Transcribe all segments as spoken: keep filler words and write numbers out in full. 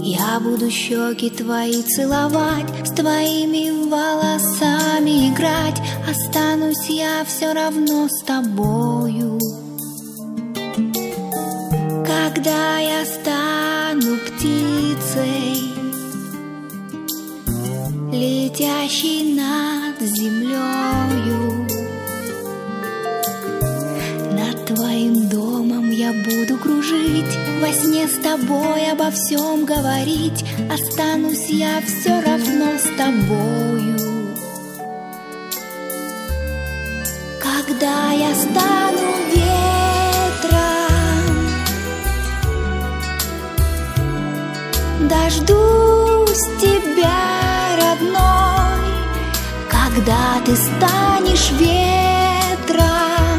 Я буду щеки твои целовать, с твоими волосами играть. Останусь я все равно с тобою. Когда я стану птицей, летящей над землею, над твоим домом я буду кружить, во сне с тобой обо всем говорить. Останусь я все равно с тобою. Когда я стану ветром, дождусь тебя, родной. Когда ты станешь ветром,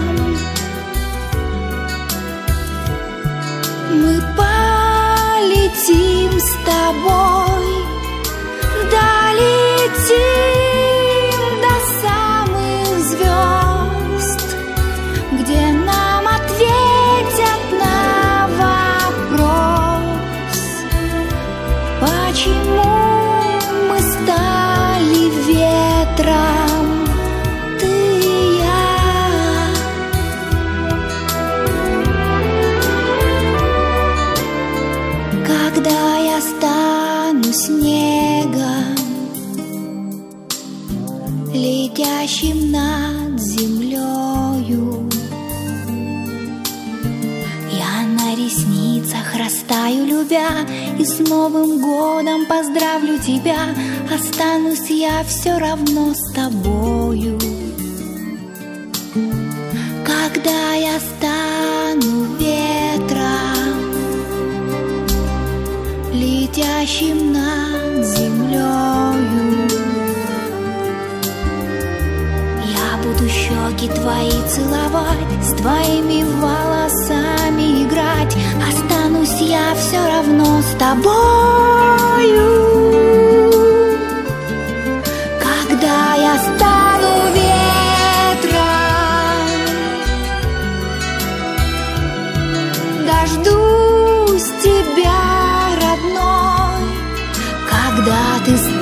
мы полетим с тобой, долетим до самых звезд, где нам ответят на вопрос, почему мы стали ветром, ты и я. Когда я стану снегом, летящим над землею, я на ресницах растаю, любя, и с Новым годом поздравлю тебя. Останусь я все равно с тобою. Когда я стану ветром, летящим над землею, я буду щеки твои целовать, с твоими волосами играть. Останусь я все равно с тобою. Когда я стану ветром, дождусь тебя, родной. Когда ты